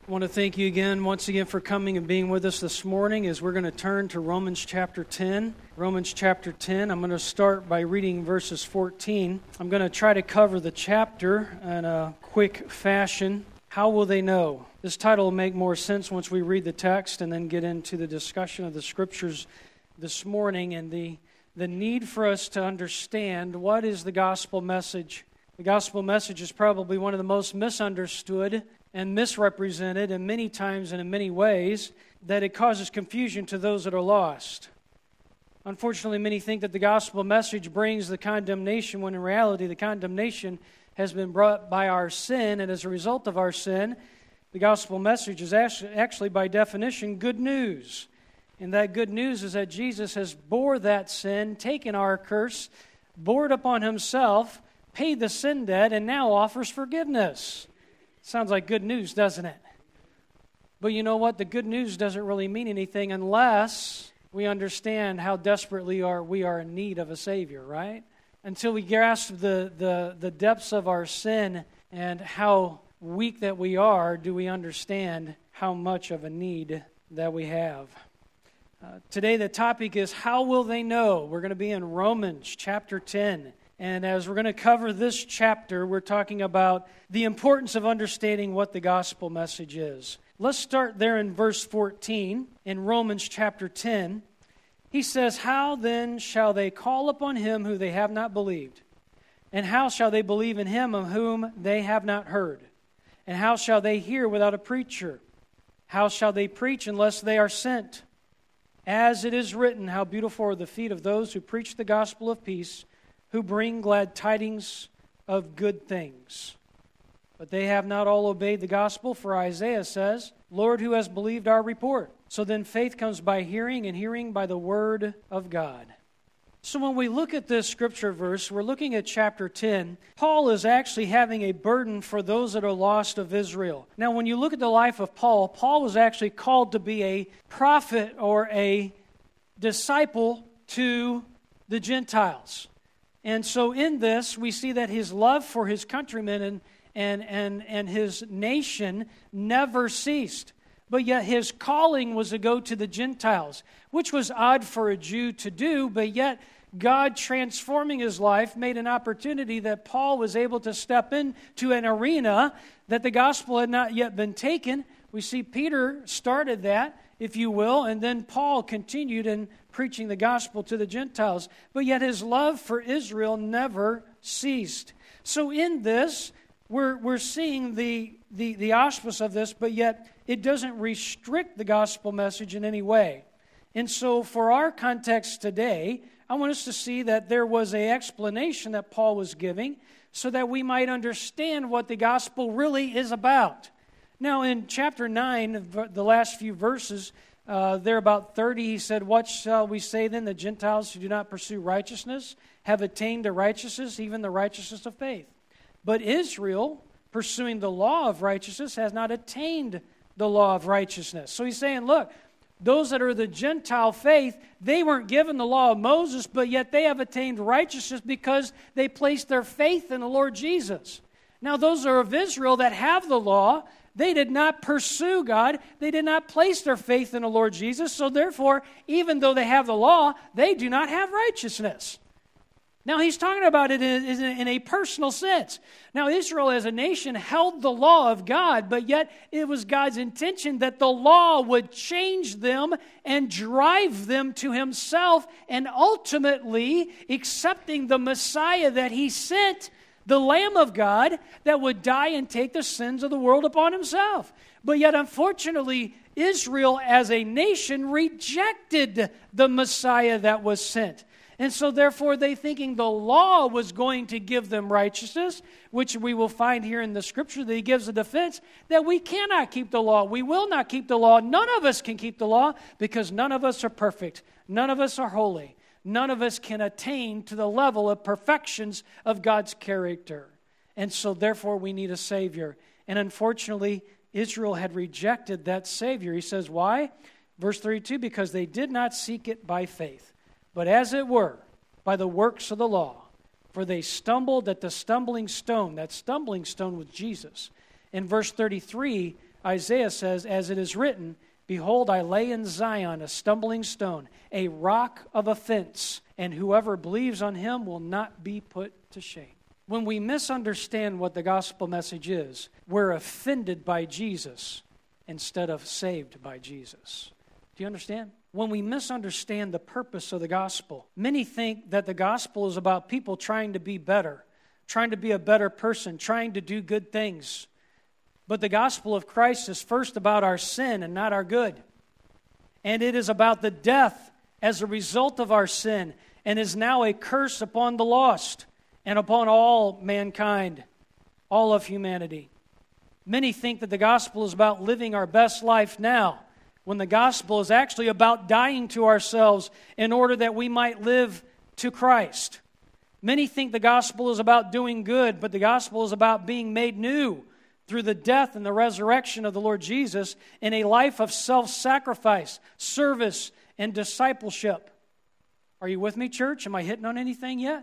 I want to thank you once again for coming and being with us this morning as we're going to turn to Romans chapter 10. Romans chapter 10, I'm going to start by reading verses 14. I'm going to try to cover the chapter in a quick fashion. How will they know? This title will make more sense once we read the text and then get into the discussion of the scriptures this morning and the need for us to understand what is the gospel message. The gospel message is probably one of the most misunderstood and misrepresented, and many times and in many ways, that it causes confusion to those that are lost. Unfortunately, many think that the gospel message brings the condemnation, when in reality the condemnation has been brought by our sin, and as a result of our sin, the gospel message is actually by definition good news. And that good news is that Jesus has bore that sin, taken our curse, bore it upon himself, paid the sin debt, and now offers forgiveness. Sounds like good news, doesn't it? But you know what? The good news doesn't really mean anything unless we understand how desperately we are in need of a Savior, right? Until we grasp the depths of our sin and how weak that we are, do we understand how much of a need that we have. Today the topic is, how will they know? We're going to be in Romans chapter 10. And as we're going to cover this chapter, we're talking about the importance of understanding what the gospel message is. Let's start there in verse 14 in Romans chapter 10. He says, "How then shall they call upon him who they have not believed? And how shall they believe in him of whom they have not heard? And how shall they hear without a preacher? How shall they preach unless they are sent? As it is written, how beautiful are the feet of those who preach the gospel of peace, who bring glad tidings of good things. But they have not all obeyed the gospel, for Isaiah says, 'Lord, who has believed our report?' So then faith comes by hearing, and hearing by the word of God." So when we look at this scripture verse, we're looking at chapter 10. Paul is actually having a burden for those that are lost of Israel. Now, when you look at the life of Paul, Paul was actually called to be a prophet or a disciple to the Gentiles. And so in this, we see that his love for his countrymen and his nation never ceased. But yet his calling was to go to the Gentiles, which was odd for a Jew to do, but yet God, transforming his life, made an opportunity that Paul was able to step into an arena that the gospel had not yet been taken. We see Peter started that, if you will, and then Paul continued in preaching the gospel to the Gentiles. But yet his love for Israel never ceased. So in this, we're seeing the auspice of this, but yet it doesn't restrict the gospel message in any way. And so for our context today, I want us to see that there was an explanation that Paul was giving so that we might understand what the gospel really is about. Now in chapter 9, the last few verses, there about 30, he said, "What shall we say then? The Gentiles who do not pursue righteousness have attained to righteousness, even the righteousness of faith. But Israel, pursuing the law of righteousness, has not attained the law of righteousness." So he's saying, look, those that are the Gentile faith, they weren't given the law of Moses, but yet they have attained righteousness because they placed their faith in the Lord Jesus. Now those are of Israel that have the law. They did not pursue God. They did not place their faith in the Lord Jesus. So therefore, even though they have the law, they do not have righteousness. Now he's talking about it in a personal sense. Now Israel as a nation held the law of God, but yet it was God's intention that the law would change them and drive them to himself, and ultimately accepting the Messiah that he sent, the Lamb of God, that would die and take the sins of the world upon himself. But yet, unfortunately, Israel as a nation rejected the Messiah that was sent. And so therefore, they thinking the law was going to give them righteousness, which we will find here in the scripture that he gives a defense that we cannot keep the law. We will not keep the law. None of us can keep the law because none of us are perfect. None of us are holy. None of us can attain to the level of perfections of God's character. And so therefore we need a Savior. And unfortunately, Israel had rejected that Savior. He says, why? Verse 32, because they did not seek it by faith, but as it were, by the works of the law. For they stumbled at the stumbling stone. That stumbling stone was Jesus. In verse 33, Isaiah says, as it is written, behold, I lay in Zion a stumbling stone, a rock of offense, and whoever believes on him will not be put to shame. When we misunderstand what the gospel message is, we're offended by Jesus instead of saved by Jesus. Do you understand? When we misunderstand the purpose of the gospel, many think that the gospel is about people trying to be better, trying to be a better person, trying to do good things. But the gospel of Christ is first about our sin and not our good. And it is about the death as a result of our sin and is now a curse upon the lost and upon all mankind, all of humanity. Many think that the gospel is about living our best life now, when the gospel is actually about dying to ourselves in order that we might live to Christ. Many think the gospel is about doing good, but the gospel is about being made new through the death and the resurrection of the Lord Jesus in a life of self-sacrifice, service, and discipleship. Are you with me, church? Am I hitting on anything yet?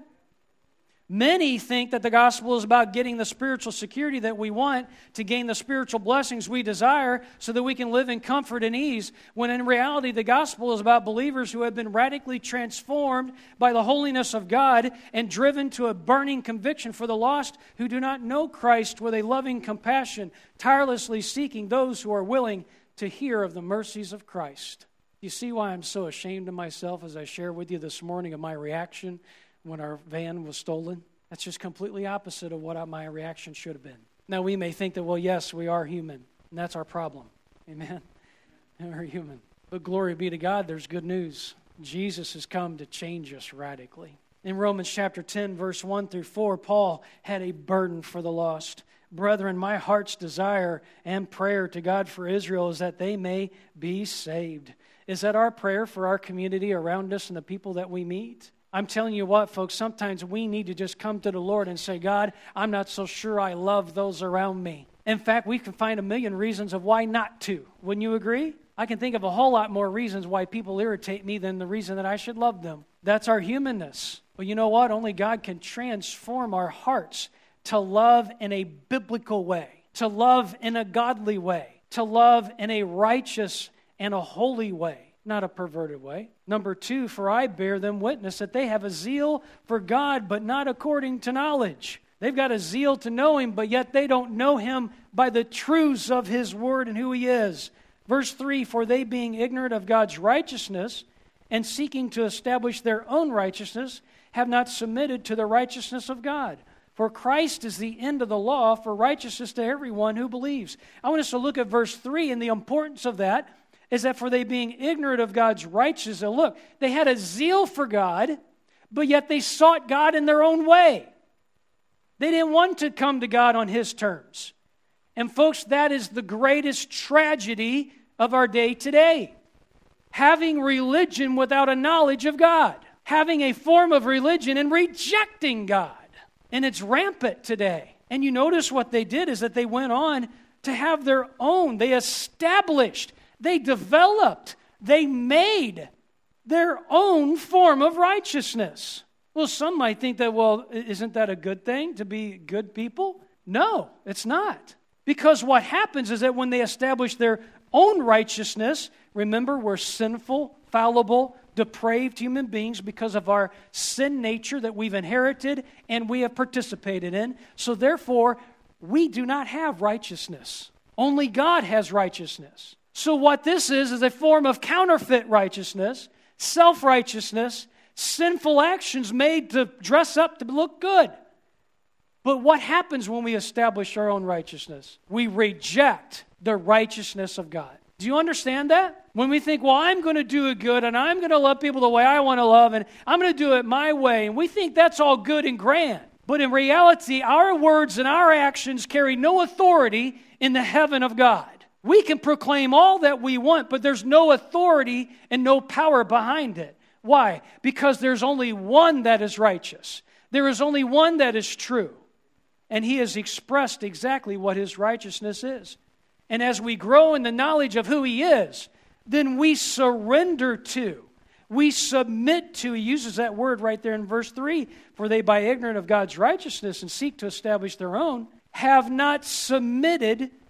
Many think that the gospel is about getting the spiritual security that we want to gain the spiritual blessings we desire so that we can live in comfort and ease, when in reality the gospel is about believers who have been radically transformed by the holiness of God and driven to a burning conviction for the lost who do not know Christ, with a loving compassion, tirelessly seeking those who are willing to hear of the mercies of Christ. You see why I'm so ashamed of myself as I share with you this morning of my reaction when our van was stolen? That's just completely opposite of what my reaction should have been. Now, we may think that, well, yes, we are human, and that's our problem. Amen? We're human. But glory be to God, there's good news. Jesus has come to change us radically. In Romans chapter 10, verse 1 through 4, Paul had a burden for the lost. Brethren, my heart's desire and prayer to God for Israel is that they may be saved. Is that our prayer for our community around us and the people that we meet? I'm telling you what, folks, sometimes we need to just come to the Lord and say, God, I'm not so sure I love those around me. In fact, we can find a million reasons of why not to. Wouldn't you agree? I can think of a whole lot more reasons why people irritate me than the reason that I should love them. That's our humanness. But you know what? Only God can transform our hearts to love in a biblical way, to love in a godly way, to love in a righteous and a holy way. Not a perverted way. Number 2, for I bear them witness that they have a zeal for God, but not according to knowledge. They've got a zeal to know Him, but yet they don't know Him by the truths of His Word and who He is. Verse 3, for they being ignorant of God's righteousness and seeking to establish their own righteousness, have not submitted to the righteousness of God. For Christ is the end of the law for righteousness to everyone who believes. I want us to look at verse 3, and the importance of that is that for they being ignorant of God's righteousness. And look, they had a zeal for God, but yet they sought God in their own way. They didn't want to come to God on His terms. And folks, that is the greatest tragedy of our day today. Having religion without a knowledge of God. Having a form of religion and rejecting God. And it's rampant today. And you notice what they did is that they went on to have their own. They established, they developed, they made their own form of righteousness. Well, some might think that, well, isn't that a good thing to be good people? No, it's not. Because what happens is that when they establish their own righteousness, remember, we're sinful, fallible, depraved human beings because of our sin nature that we've inherited and we have participated in. So therefore, we do not have righteousness. Only God has righteousness. So what this is a form of counterfeit righteousness, self-righteousness, sinful actions made to dress up to look good. But what happens when we establish our own righteousness? We reject the righteousness of God. Do you understand that? When we think, well, I'm going to do it good and I'm going to love people the way I want to love and I'm going to do it my way, and we think that's all good and grand. But in reality, our words and our actions carry no authority in the heaven of God. We can proclaim all that we want, but there's no authority and no power behind it. Why? Because there's only one that is righteous. There is only one that is true. And He has expressed exactly what His righteousness is. And as we grow in the knowledge of who He is, then we surrender to, we submit to, He uses that word right there in verse 3, for they by ignorant of God's righteousness and seek to establish their own, have not submitted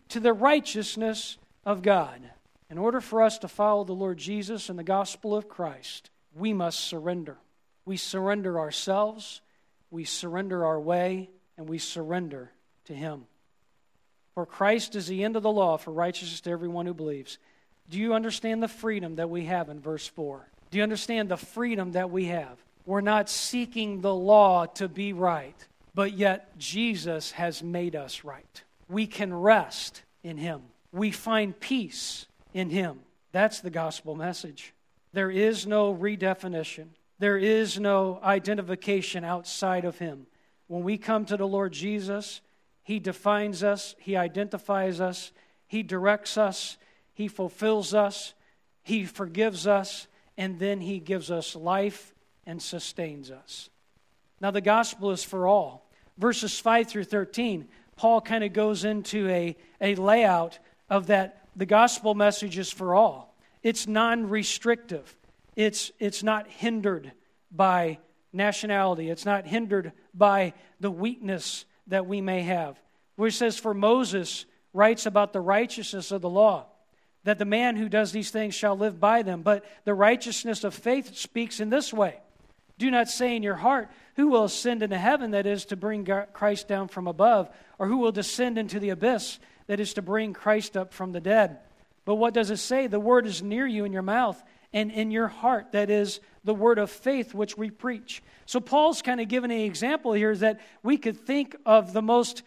to the righteousness of God. In order for us to follow the Lord Jesus and the gospel of Christ, we must surrender. We surrender ourselves, we surrender our way, and we surrender to Him. For Christ is the end of the law for righteousness to everyone who believes. Do you understand the freedom that we have in verse 4? Do you understand the freedom that we have? We're not seeking the law to be right, but yet Jesus has made us right. We can rest in Him. We find peace in Him. That's the gospel message. There is no redefinition. There is no identification outside of Him. When we come to the Lord Jesus, He defines us, He identifies us, He directs us, He fulfills us, He forgives us, and then He gives us life and sustains us. Now the gospel is for all. Verses 5 through 13, Paul kind of goes into a layout of that the gospel message is for all. It's non-restrictive. It's not hindered by nationality. It's not hindered by the weakness that we may have. Where it says, for Moses writes about the righteousness of the law, that the man who does these things shall live by them. But the righteousness of faith speaks in this way. Do not say in your heart, who will ascend into heaven, that is to bring Christ down from above, or who will descend into the abyss, that is to bring Christ up from the dead. But what does it say? The word is near you in your mouth and in your heart. That is the word of faith which we preach. So Paul's kind of giving an example here is that we could think of the most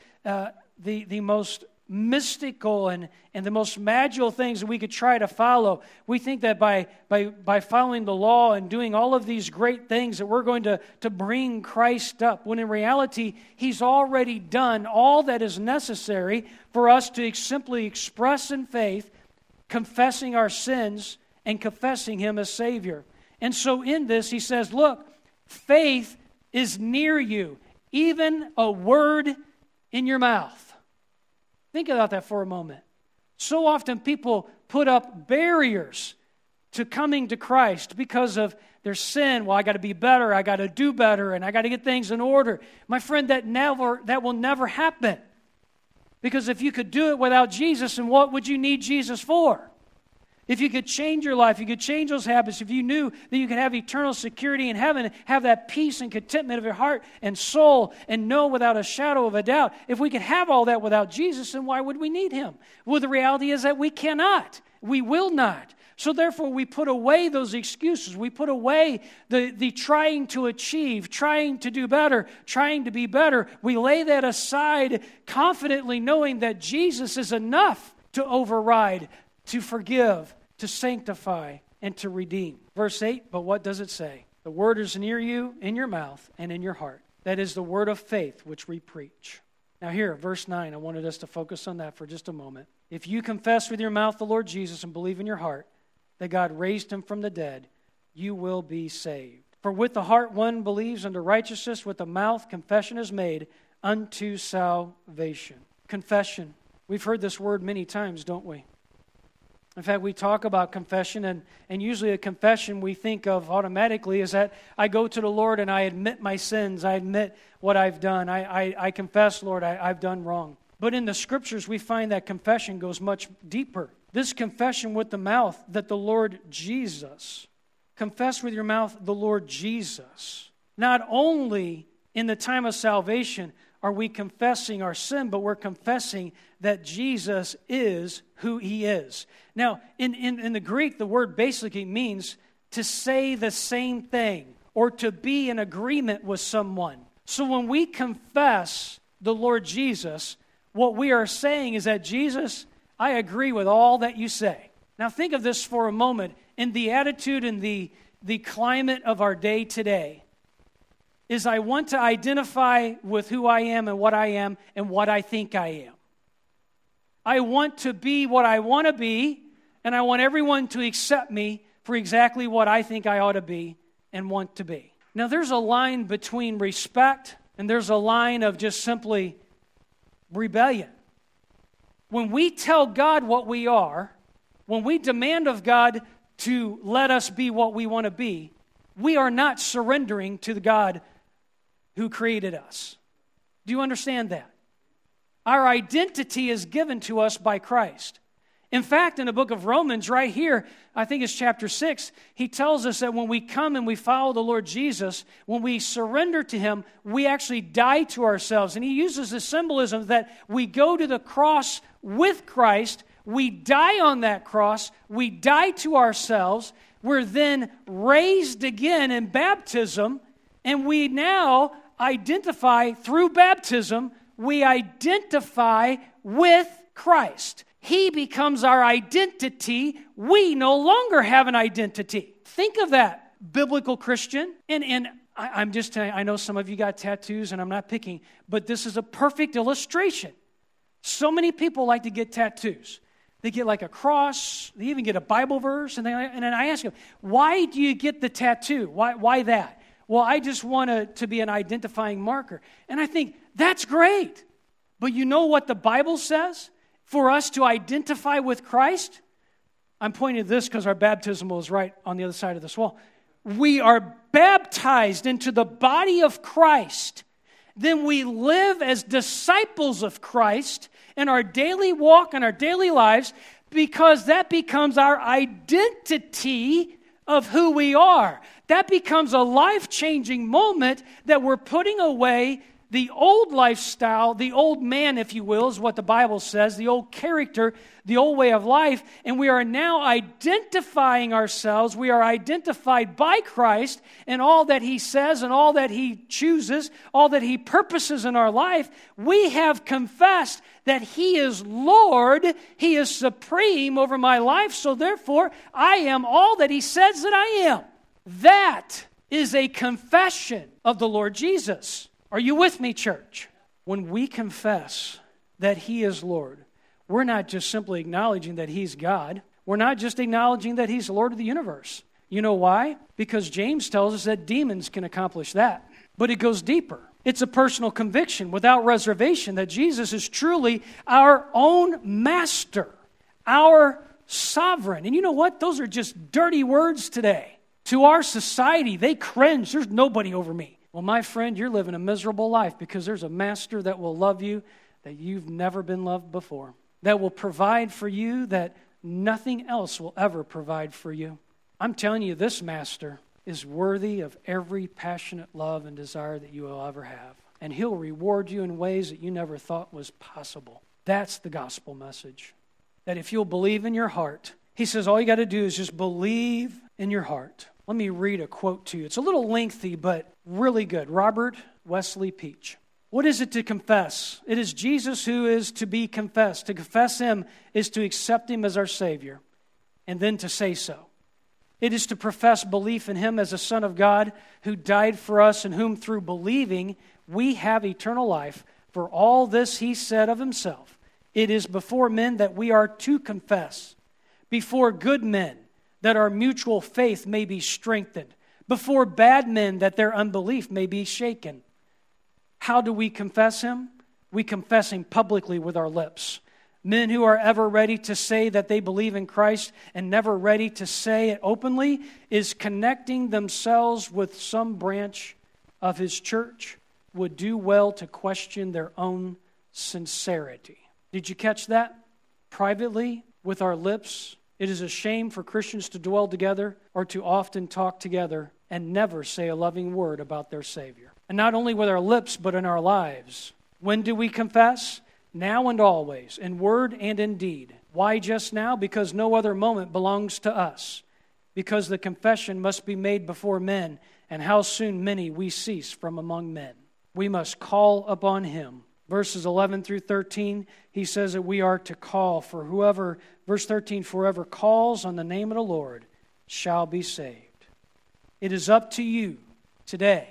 mystical and the most magical things that we could try to follow. We think that by following the law and doing all of these great things that we're going to bring Christ up, when in reality, He's already done all that is necessary for us to simply express in faith, confessing our sins and confessing Him as Savior. And so in this, he says, look, faith is near you, even a word in your mouth. Think about that for a moment. So often people put up barriers to coming to Christ because of their sin. Well, I got to be better, I got to do better, and I got to get things in order. My friend, that will never happen. Because if you could do it without Jesus, then what would you need Jesus for? If you could change your life, you could change those habits, if you knew that you could have eternal security in heaven, have that peace and contentment of your heart and soul, and know without a shadow of a doubt, if we could have all that without Jesus, then why would we need Him? Well, the reality is that we cannot. We will not. So therefore, we put away those excuses. We put away the trying to achieve, trying to do better, trying to be better. We lay that aside confidently knowing that Jesus is enough to override, to forgive, to sanctify, and to redeem. Verse 8, but what does it say? The word is near you, in your mouth and in your heart. That is the word of faith which we preach. Now here, verse 9, I wanted us to focus on that for just a moment. If you confess with your mouth the Lord Jesus and believe in your heart that God raised Him from the dead, you will be saved. For with the heart one believes unto righteousness, with the mouth confession is made unto salvation. Confession. We've heard this word many times, don't we? In fact, we talk about confession, and usually a confession we think of automatically is that I go to the Lord and I admit my sins. I admit what I've done. I confess, Lord, I've done wrong. But in the Scriptures, we find that confession goes much deeper. This confession with the mouth that the Lord Jesus, confess with your mouth the Lord Jesus. Not only in the time of salvation are we confessing our sin, but we're confessing that Jesus is who He is. Now, in the Greek, the word basically means to say the same thing or to be in agreement with someone. So when we confess the Lord Jesus, what we are saying is that, Jesus, I agree with all that you say. Now think of this for a moment. In the attitude and the climate of our day today, is I want to identify with who I am and what I think I am. I want to be what I want to be, and I want everyone to accept me for exactly what I think I ought to be and want to be. Now, there's a line between respect and there's a line of just simply rebellion. When we tell God what we are, when we demand of God to let us be what we want to be, we are not surrendering to the God who created us. Do you understand that? Our identity is given to us by Christ. In fact, in the book of Romans, right here, I think it's chapter 6, he tells us that when we come and we follow the Lord Jesus, when we surrender to Him, we actually die to ourselves. And he uses the symbolism that we go to the cross with Christ, we die on that cross, we die to ourselves, we're then raised again in baptism, and we now identify through baptism, we identify with Christ. He becomes our identity. We no longer have an identity. Think of that, biblical Christian. And I'm just telling you, I know some of you got tattoos, and I'm not picking, but this is a perfect illustration. So many people like to get tattoos. They get like a cross. They even get a Bible verse. And then I ask them, why do you get the tattoo? Why that? Well, I just want it to be an identifying marker. And I think, that's great. But you know what the Bible says? For us to identify with Christ, I'm pointing to this because our baptismal is right on the other side of this wall. We are baptized into the body of Christ. Then we live as disciples of Christ in our daily walk and our daily lives because that becomes our identity of who we are. That becomes a life-changing moment that we're putting away the old lifestyle, the old man, if you will, is what the Bible says, the old character, the old way of life, and we are now identifying ourselves. We are identified by Christ and all that He says and all that He chooses, all that He purposes in our life. We have confessed that He is Lord, He is supreme over my life, so therefore I am all that He says that I am. That is a confession of the Lord Jesus. Are you with me, church? When we confess that He is Lord, we're not just simply acknowledging that He's God. We're not just acknowledging that He's Lord of the universe. You know why? Because James tells us that demons can accomplish that. But it goes deeper. It's a personal conviction without reservation that Jesus is truly our own master, our sovereign. And you know what? Those are just dirty words today. To our society, they cringe. There's nobody over me. Well, my friend, you're living a miserable life because there's a master that will love you that you've never been loved before, that will provide for you that nothing else will ever provide for you. I'm telling you, this master is worthy of every passionate love and desire that you will ever have. And He'll reward you in ways that you never thought was possible. That's the gospel message. That if you'll believe in your heart, He says all you got to do is just believe in your heart. Let me read a quote to you. It's a little lengthy, but really good. Robert Wesley Peach. What is it to confess? It is Jesus who is to be confessed. To confess Him is to accept Him as our Savior, and then to say so. It is to profess belief in Him as a Son of God who died for us and whom through believing we have eternal life. For all this He said of Himself. It is before men that we are to confess, before good men, that our mutual faith may be strengthened, before bad men that their unbelief may be shaken. How do we confess Him? We confess Him publicly with our lips. Men who are ever ready to say that they believe in Christ and never ready to say it openly is connecting themselves with some branch of His church would do well to question their own sincerity. Did you catch that? Privately, with our lips, it is a shame for Christians to dwell together or to often talk together and never say a loving word about their Savior. And not only with our lips, but in our lives. When do we confess? Now and always, in word and in deed. Why just now? Because no other moment belongs to us. Because the confession must be made before men, and how soon many we cease from among men. We must call upon Him. Verses 11 through 13, he says that we are to call for whoever, verse 13, for whoever calls on the name of the Lord shall be saved. It is up to you today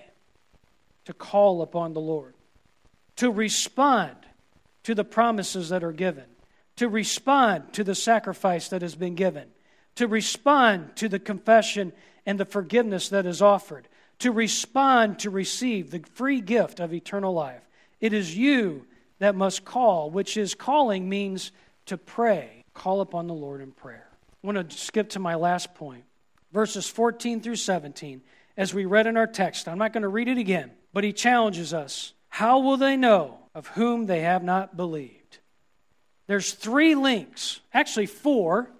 to call upon the Lord, to respond to the promises that are given, to respond to the sacrifice that has been given, to respond to the confession and the forgiveness that is offered, to respond to receive the free gift of eternal life. It is you that must call, which is calling means to pray. Call upon the Lord in prayer. I want to skip to my last point. Verses 14 through 17, as we read in our text. I'm not going to read it again, but he challenges us. How will they know of whom they have not believed. There's 3 links, actually 4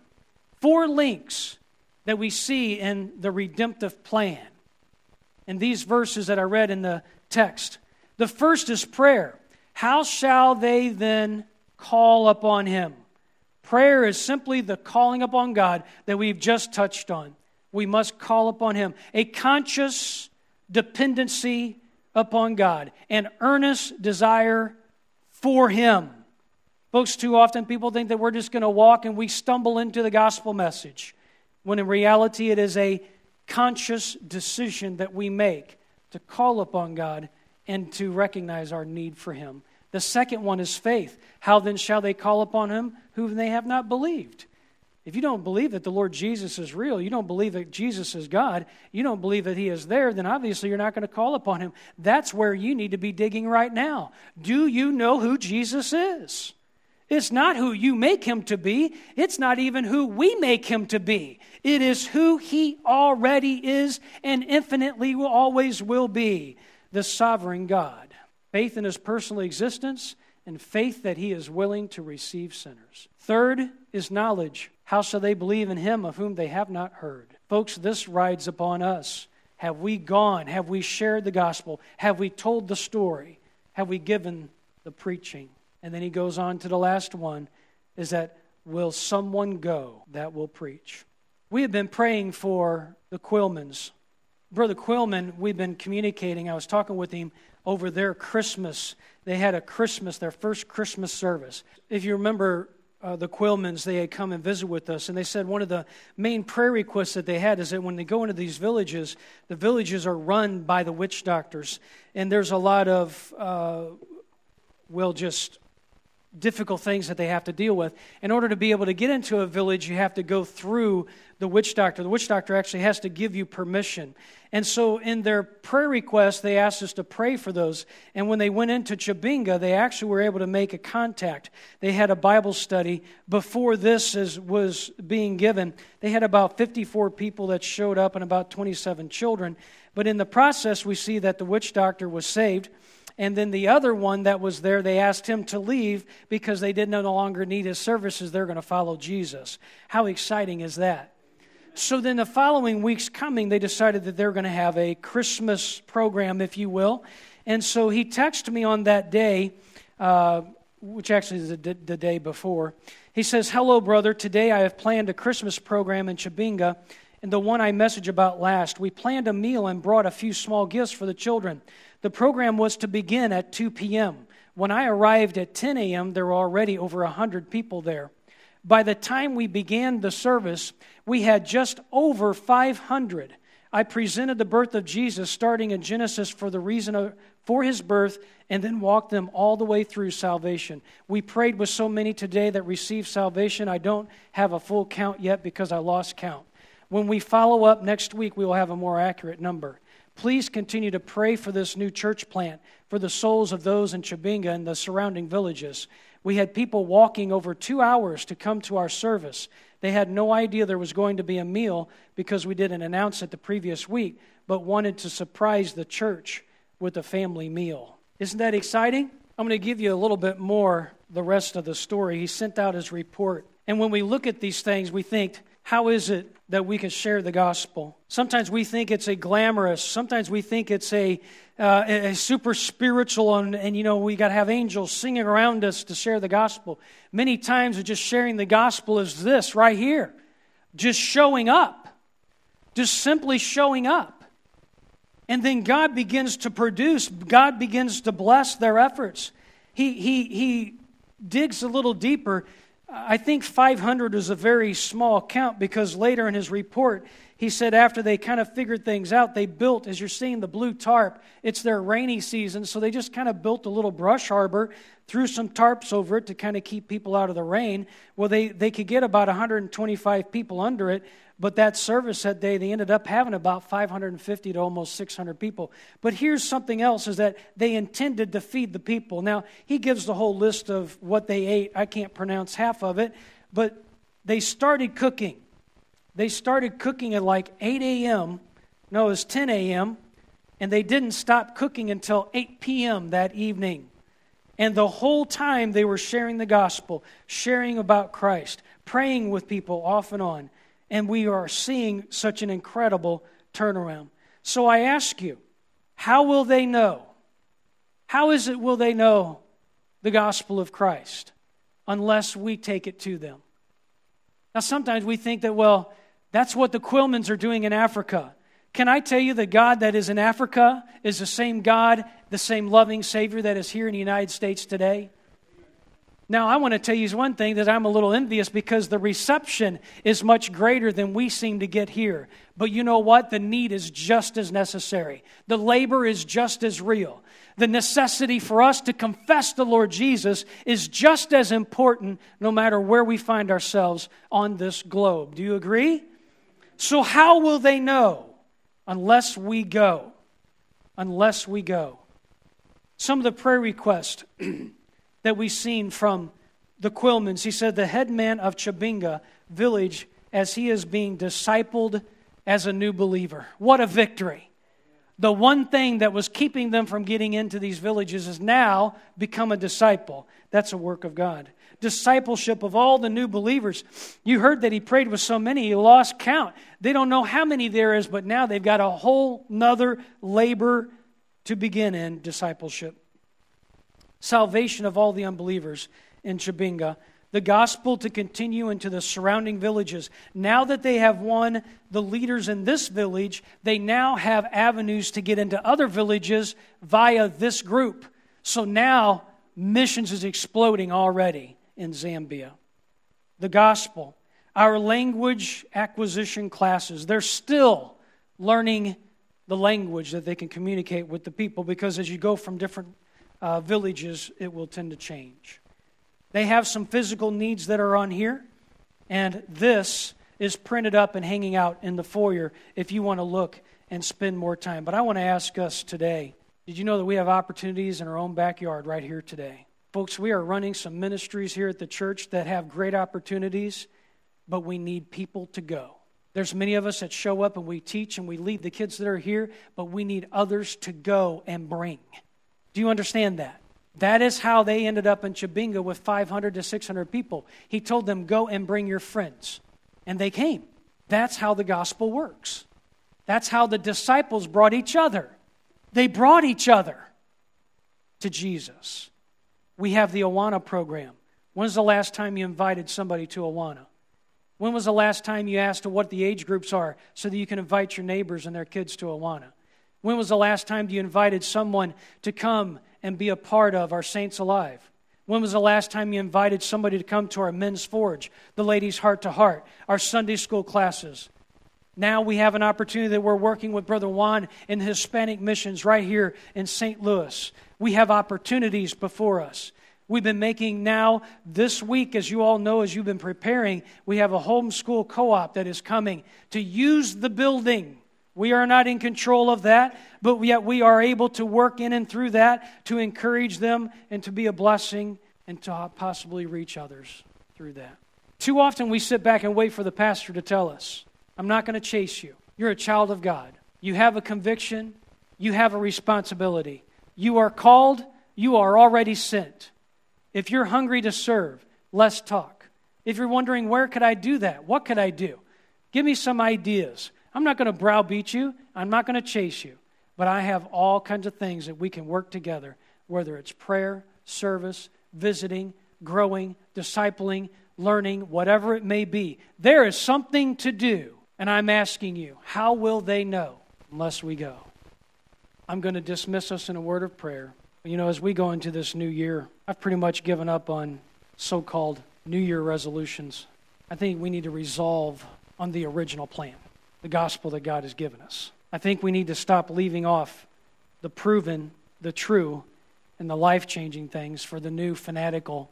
links that we see in the redemptive plan in these verses that I read in the text. The first is prayer. How shall they then call upon Him? Prayer is simply the calling upon God that we've just touched on. We must call upon Him. A conscious dependency upon God. An earnest desire for Him. Folks, too often people think that we're just going to walk and we stumble into the gospel message, when in reality it is a conscious decision that we make to call upon God and to recognize our need for Him. The second one is faith. How then shall they call upon Him whom they have not believed? If you don't believe that the Lord Jesus is real, you don't believe that Jesus is God, you don't believe that He is there, then obviously you're not going to call upon Him. That's where you need to be digging right now. Do you know who Jesus is? It's not who you make Him to be. It's not even who we make Him to be. It is who He already is and infinitely will always will be, the sovereign God. Faith in His personal existence and faith that He is willing to receive sinners. Third is knowledge. How shall they believe in Him of whom they have not heard? Folks, this rides upon us. Have we gone? Have we shared the gospel? Have we told the story? Have we given the preaching? And then he goes on to the last one, is that will someone go that will preach? We have been praying for the Quillmans. Brother Quillman, we've been communicating. I was talking with him over their Christmas. They had a Christmas, their first Christmas service. If you remember the Quillmans, they had come and visit with us, and they said one of the main prayer requests that they had is that when they go into these villages, the villages are run by the witch doctors, and there's a lot of, just difficult things that they have to deal with. In order to be able to get into a village, you have to go through the witch doctor. The witch doctor actually has to give you permission. And so in their prayer request, they asked us to pray for those. And when they went into Chibinga, they actually were able to make a contact. They had a Bible study. Before this was being given, they had about 54 people that showed up and about 27 children. But in the process, we see that the witch doctor was saved. And then the other one that was there, they asked him to leave because they did no longer need his services. They're going to follow Jesus. How exciting is that? So then the following weeks coming, they decided that they're going to have a Christmas program, if you will. And so he texted me on that day, which actually is the day before. He says, "Hello, brother. Today I have planned a Christmas program in Chibinga, and the one I messaged about last. We planned a meal and brought a few small gifts for the children. The program was to begin at 2 p.m. When I arrived at 10 a.m., there were already over 100 people there. By the time we began the service, we had just over 500. I presented the birth of Jesus, starting in Genesis for the reason for His birth, and then walked them all the way through salvation. We prayed with so many today that received salvation. I don't have a full count yet because I lost count. When we follow up next week, we will have a more accurate number. Please continue to pray for this new church plant, for the souls of those in Chibinga and the surrounding villages. We had people walking over 2 hours to come to our service. They had no idea there was going to be a meal because we didn't announce it the previous week, but wanted to surprise the church with a family meal." Isn't that exciting? I'm going to give you a little bit more, the rest of the story. He sent out his report. And when we look at these things, we think, how is it that we can share the gospel? Sometimes we think it's a glamorous, sometimes we think it's a super spiritual, and we got to have angels singing around us to share the gospel. Many times just sharing the gospel is this right here. Just showing up. Just simply showing up. And then God begins to produce, God begins to bless their efforts. He digs a little deeper. I think 500 is a very small count because later in his report, he said after they kind of figured things out, they built, as you're seeing the blue tarp, it's their rainy season, so they just kind of built a little brush harbor, threw some tarps over it to kind of keep people out of the rain. Well, they could get about 125 people under it, but that service that day, they ended up having about 550 to almost 600 people. But here's something else, is that they intended to feed the people. Now, he gives the whole list of what they ate. I can't pronounce half of it, but they started cooking. They started cooking at like 8 a.m. No, it was 10 a.m., and they didn't stop cooking until 8 p.m. that evening. And the whole time they were sharing the gospel, sharing about Christ, praying with people off and on. And we are seeing such an incredible turnaround. So I ask you, how will they know? How is it will they know the gospel of Christ unless we take it to them? Now sometimes we think that, well, that's what the Quillmans are doing in Africa. Can I tell you the God that is in Africa is the same God, the same loving Savior that is here in the United States today? Now, I want to tell you one thing that I'm a little envious because the reception is much greater than we seem to get here. But you know what? The need is just as necessary. The labor is just as real. The necessity for us to confess the Lord Jesus is just as important no matter where we find ourselves on this globe. Do you agree? So how will they know? Unless we go. Unless we go. Some of the prayer requests that we've seen from the Quillmans. He said, the head man of Chibinga village as he is being discipled as a new believer. What a victory. The one thing that was keeping them from getting into these villages has now become a disciple. That's a work of God. Discipleship of all the new believers. You heard that he prayed with so many, he lost count. They don't know how many there is, but now they've got a whole nother labor to begin in discipleship. Salvation of all the unbelievers in Chibinga. The gospel to continue into the surrounding villages. Now that they have won the leaders in this village, they now have avenues to get into other villages via this group. So now missions is exploding already in Zambia. The gospel. Our language acquisition classes. They're still learning the language that they can communicate with the people because as you go from different villages, it will tend to change. They have some physical needs that are on here, and this is printed up and hanging out in the foyer if you want to look and spend more time. But I want to ask us today, did you know that we have opportunities in our own backyard right here today? Folks, we are running some ministries here at the church that have great opportunities, but we need people to go. There's many of us that show up and we teach and we lead the kids that are here, but we need others to go and bring. Do you understand that? That is how they ended up in Chibinga with 500 to 600 people. He told them, go and bring your friends. And they came. That's how the gospel works. That's how the disciples brought each other. They brought each other to Jesus. We have the Awana program. When's the last time you invited somebody to Awana? When was the last time you asked what the age groups are so that you can invite your neighbors and their kids to Awana? When was the last time you invited someone to come and be a part of our Saints Alive? When was the last time you invited somebody to come to our Men's Forge, the Ladies' Heart to Heart, our Sunday school classes? Now we have an opportunity that we're working with Brother Juan in the Hispanic missions right here in St. Louis. We have opportunities before us. We've been making now, this week, as you all know, as you've been preparing, we have a homeschool co-op that is coming to use the building. We are not in control of that, but yet we are able to work in and through that to encourage them and to be a blessing and to possibly reach others through that. Too often we sit back and wait for the pastor to tell us, I'm not going to chase you. You're a child of God. You have a conviction. You have a responsibility. You are called. You are already sent. If you're hungry to serve, let's talk. If you're wondering, where could I do that? What could I do? Give me some ideas. I'm not going to browbeat you. I'm not going to chase you. But I have all kinds of things that we can work together, whether it's prayer, service, visiting, growing, discipling, learning, whatever it may be. There is something to do. And I'm asking you, how will they know unless we go? I'm going to dismiss us in a word of prayer. You know, as we go into this new year, I've pretty much given up on so-called New Year resolutions. I think we need to resolve on the original plan, the gospel that God has given us. I think we need to stop leaving off the proven, the true, and the life-changing things for the new, fanatical,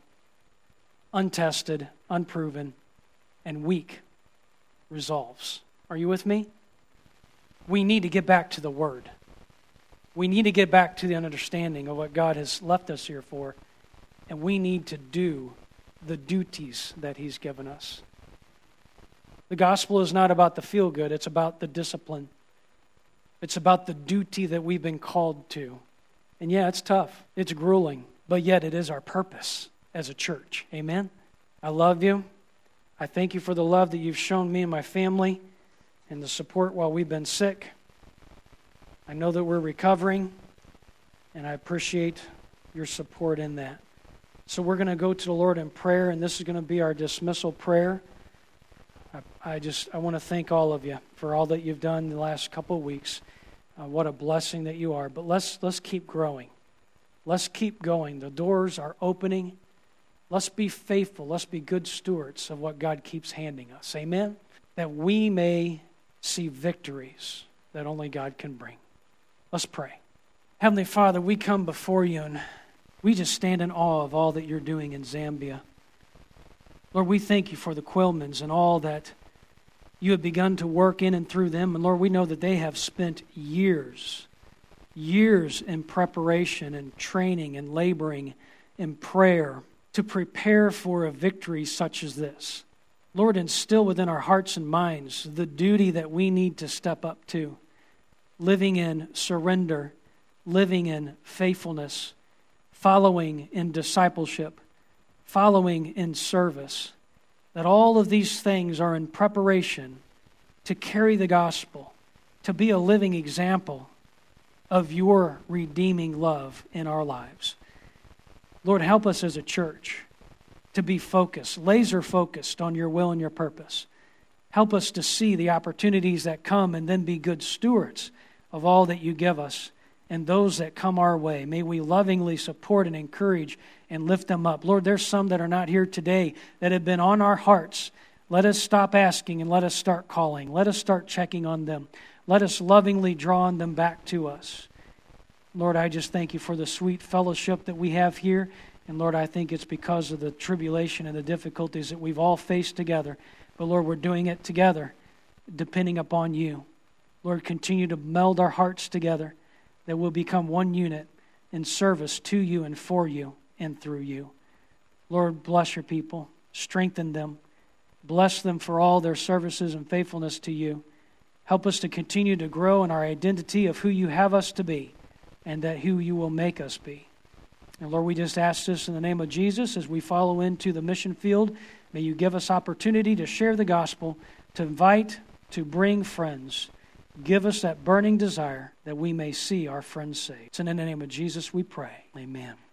untested, unproven, and weak resolves. Are you with me? We need to get back to the Word. We need to get back to the understanding of what God has left us here for, and we need to do the duties that He's given us. The gospel is not about the feel-good, it's about the discipline. It's about the duty that we've been called to. And yeah, it's tough. It's grueling. but yet it is our purpose as a church. Amen? I love you. I thank you for the love that you've shown me and my family and the support while we've been sick. I know that we're recovering, and I appreciate your support in that. So we're going to go to the Lord in prayer, and this is going to be our dismissal prayer. I want to thank all of you for all that you've done the last couple of weeks. What a blessing that you are. But let's keep growing. Let's keep going. The doors are opening. Let's be faithful. Let's be good stewards of what God keeps handing us. Amen? That we may see victories that only God can bring. Let's pray. Heavenly Father, we come before you and we just stand in awe of all that you're doing in Zambia. Lord, we thank you for the Quillmans and all that you have begun to work in and through them. And Lord, we know that they have spent years in preparation and training and laboring in prayer to prepare for a victory such as this. Lord, instill within our hearts and minds the duty that we need to step up to, living in surrender, living in faithfulness, following in discipleship, following in service, that all of these things are in preparation to carry the gospel, to be a living example of your redeeming love in our lives. Lord, help us as a church to be focused, laser focused on your will and your purpose. Help us to see the opportunities that come and then be good stewards of all that you give us and those that come our way. May we lovingly support and encourage and lift them up. Lord, there's some that are not here today that have been on our hearts. Let us stop asking and let us start calling. Let us start checking on them. Let us lovingly draw them back to us. Lord, I just thank you for the sweet fellowship that we have here. And Lord, I think it's because of the tribulation and the difficulties that we've all faced together. But Lord, we're doing it together, depending upon you. Lord, continue to meld our hearts together, that we'll become one unit in service to you and for you and through you. Lord, bless your people. Strengthen them. Bless them for all their services and faithfulness to you. Help us to continue to grow in our identity of who you have us to be and that who you will make us be. And Lord, we just ask this in the name of Jesus as we follow into the mission field. May you give us opportunity to share the gospel, to invite, to bring friends. Give us that burning desire that we may see our friends saved. It's in the name of Jesus we pray. Amen.